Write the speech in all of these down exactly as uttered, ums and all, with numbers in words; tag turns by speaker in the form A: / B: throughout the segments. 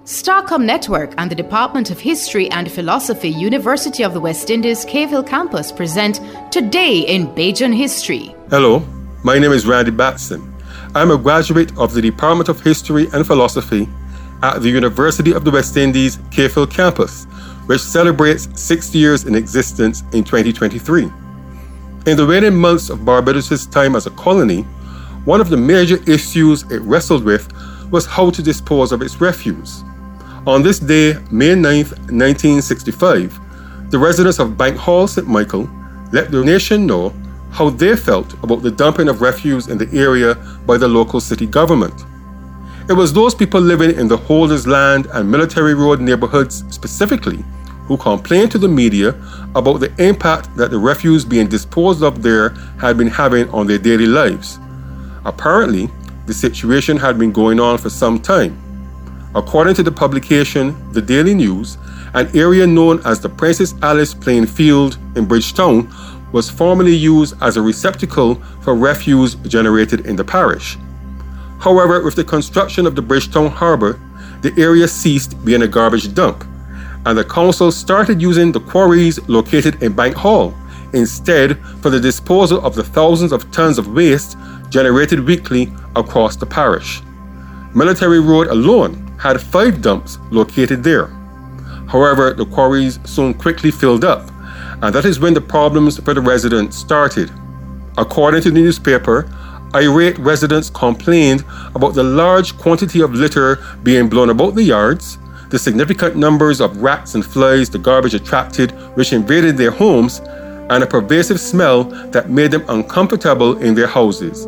A: Starcom Network and the Department of History and Philosophy, University of the West Indies, Cave Hill Campus present Today in Bajan History.
B: Hello, my name is Randy Batson. I'm a graduate of the Department of History and Philosophy at the University of the West Indies, Cave Hill Campus, which celebrates sixty years in existence in twenty twenty-three. In the waning months of Barbados' time as a colony, one of the major issues it wrestled with was how to dispose of its refuse. On this day, May ninth, nineteen sixty-five, the residents of Bank Hall, Saint Michael, let the nation know how they felt about the dumping of refuse in the area by the local city government. It was those people living in the Holders Land and Military Road neighborhoods specifically who complained to the media about the impact that the refuse being disposed of there had been having on their daily lives. Apparently, the situation had been going on for some time. According to the publication The Daily News, an area known as the Princess Alice Plain Field in Bridgetown was formerly used as a receptacle for refuse generated in the parish. However, with the construction of the Bridgetown Harbour, the area ceased being a garbage dump, and the council started using the quarries located in Bank Hall instead for the disposal of the thousands of tons of waste generated weekly across the parish. Military Road alone had five dumps located there. However, the quarries soon quickly filled up, and that is when the problems for the residents started. According to the newspaper, irate residents complained about the large quantity of litter being blown about the yards, the significant numbers of rats and flies the garbage attracted which invaded their homes, and a pervasive smell that made them uncomfortable in their houses.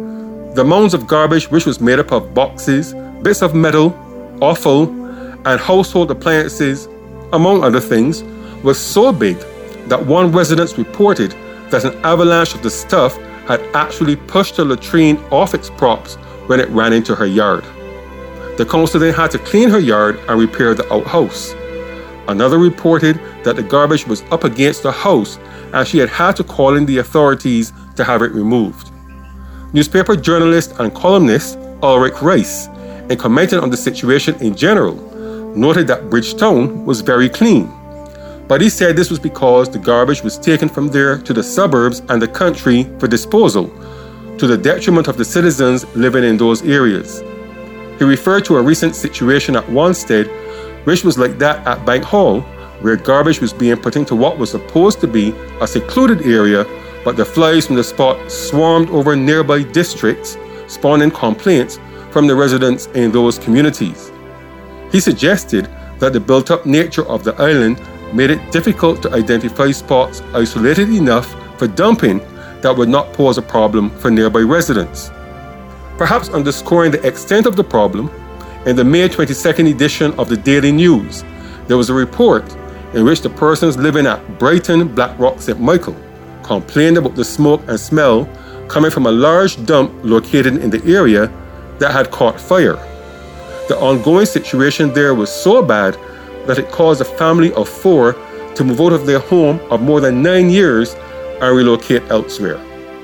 B: The mounds of garbage, which was made up of boxes, bits of metal, offal, and household appliances, among other things, was so big that one resident reported that an avalanche of the stuff had actually pushed the latrine off its props when it ran into her yard. The council then had to clean her yard and repair the outhouse. Another reported that the garbage was up against the house and she had had to call in the authorities to have it removed. Newspaper journalist and columnist Ulrich Rice, in commenting on the situation in general, noted that Bridgetown was very clean. But he said this was because the garbage was taken from there to the suburbs and the country for disposal, to the detriment of the citizens living in those areas. He referred to a recent situation at Wanstead, which was like that at Bank Hall, where garbage was being put into what was supposed to be a secluded area, but the flies from the spot swarmed over nearby districts, spawning complaints from the residents in those communities. He suggested that the built-up nature of the island made it difficult to identify spots isolated enough for dumping that would not pose a problem for nearby residents. Perhaps underscoring the extent of the problem, in the May twenty-second edition of the Daily News, there was a report in which the persons living at Brighton Blackrock Saint Michael complained about the smoke and smell coming from a large dump located in the area that had caught fire. The ongoing situation there was so bad that it caused a family of four to move out of their home of more than nine years and relocate elsewhere.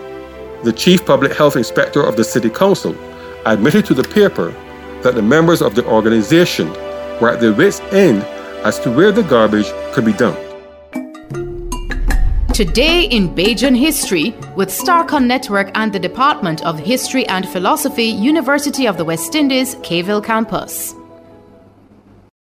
B: The chief public health inspector of the city council admitted to the paper that the members of the organization were at their wits' end as to where the garbage could be dumped.
A: Today in Bajan History with Starcom Network and the Department of History and Philosophy, University of the West Indies, Cave Hill Campus.